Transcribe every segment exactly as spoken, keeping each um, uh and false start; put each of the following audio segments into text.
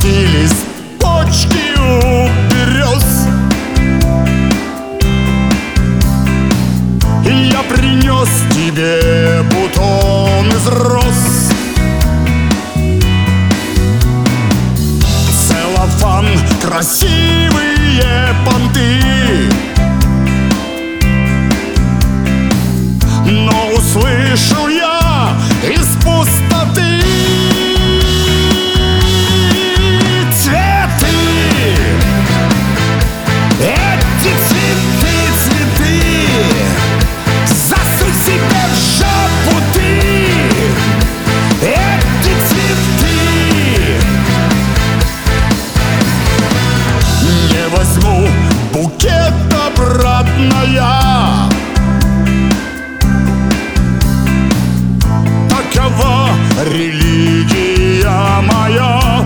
распустились почки у берез. И я принес тебе бутон из роз. Целлофан, красивые понты, но услышу я из пустоты цветы. Эти цветы, цветы, засунь себе в жопу ты. Эти цветы не возьму букет обратно я. Такова религия моя.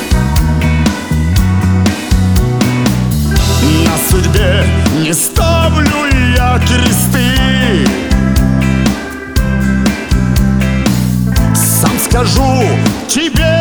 На судьбе не ставлю я кресты. Сам скажу тебе